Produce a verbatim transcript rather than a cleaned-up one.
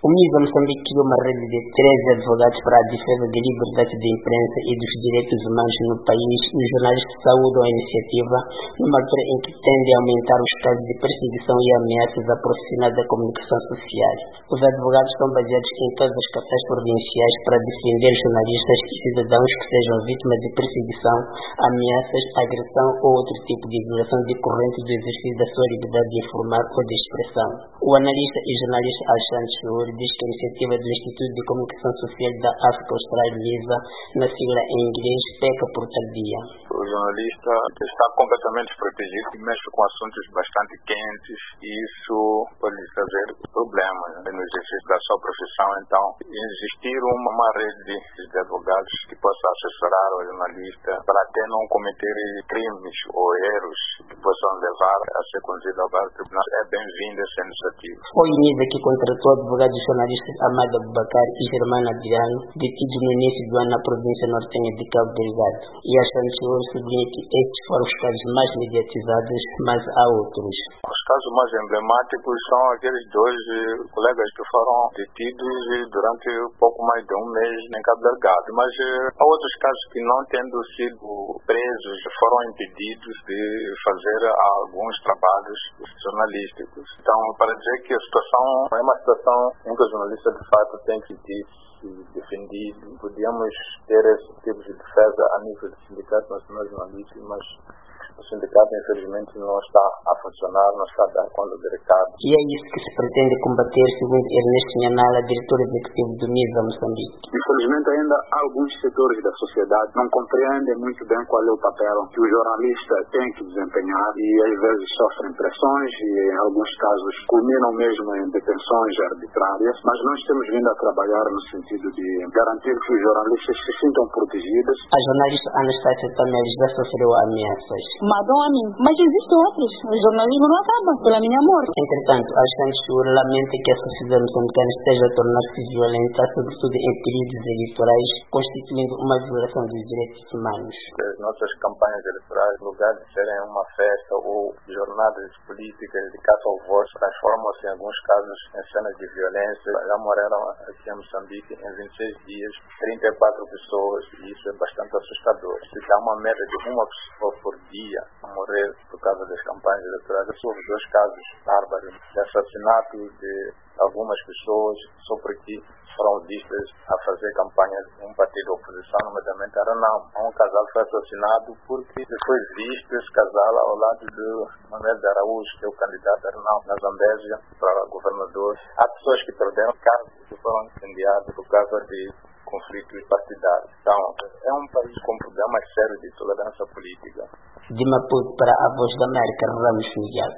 O MISA Moçambique criou uma rede de treze advogados para a defesa da liberdade de imprensa e dos direitos humanos no país. Os jornalistas saúdam a iniciativa numa altura em que tende a aumentar os casos de perseguição e ameaças a profissionais da comunicação social. Os advogados estão baseados em todas as capitais provinciais para defender jornalistas e cidadãos que sejam vítimas de perseguição, ameaças, agressão ou outro tipo de violação decorrente do exercício da sua liberdade de informar ou de expressão. O analista e jornalista Alexandre Churi diz que a iniciativa do Instituto de Comunicação Social da África Austral, MISA, na sigla em inglês, peca por tardia. O jornalista está completamente protegido e mexe com assuntos bastante quentes e isso pode trazer problemas no exercício da sua profissão. Então, existir uma, uma rede de advogados que possa assessorar o jornalista para até não cometer crimes ou erros que possam levar a ser conduzido ao bar do tribunal, é bem-vinda essa iniciativa. Foi o MISA que contratou advogados jornalistas Amado Abubakar e Germano Adriano, detidos no início do ano na província nortenha de Cabo Delgado. E a Santos sublinha que estes foram os casos mais mediatizados, mas há outros. Os casos mais emblemáticos são aqueles dois colegas que foram detidos durante pouco mais de um mês em Cabo Delgado. Mas há outros casos que, não tendo sido presos, foram impedidos de fazer alguns trabalhos jornalísticos. Então, para dizer que a situação é uma situação em que o jornalista, de fato, tem que ter defendido. Podíamos ter esse tipo de defesa a nível do Sindicato Nacional de Jornalistas, mas o sindicato, infelizmente, não está a funcionar, não está a dar conta do recado. E é isso que se pretende combater, segundo Ernesto Nhanala, diretor executivo do MISA Moçambique. Infelizmente, ainda alguns setores da sociedade não compreendem muito bem qual é o papel que o jornalista tem que desempenhar e, às vezes, sofrem pressões e, em alguns casos, culminam mesmo em detenções arbitrárias. Mas nós temos vindo a trabalhar no sentido de garantir que os jornalistas se sintam protegidos. A jornalista Anastácia Tamel já sofreu ameaças. Madame, mas existem outros. O jornalismo não acaba pela minha morte. Entretanto, a Santos lamenta que a sociedade moçambicana esteja a tornar-se violenta, sobretudo em períodos eleitorais, constituindo uma violação dos direitos humanos. As nossas campanhas eleitorais, no lugar de serem uma festa ou jornadas políticas de caça ao voto, transformam-se em alguns casos em cenas de violência. Já morreram aqui em Moçambique em vinte e seis dias, trinta e quatro pessoas, e isso é bastante assustador. Se dá uma média de uma pessoa por dia a morrer por causa das campanhas eleitorais. Houve dois casos bárbaros de assassinato de algumas pessoas só porque foram vistas a fazer campanhas de um partido de oposição, nomeadamente a Renam. Um casal foi assassinado porque foi visto esse casal ao lado de Manuel de Araújo, que é o candidato a Renam na Zambésia para governador. Há pessoas que perderam cargos que foram incendiados por causa de conflitos partidários. Então, é um país com problemas sérios de tolerância política. De Maputo para a Voz da América, Ramos Miguel.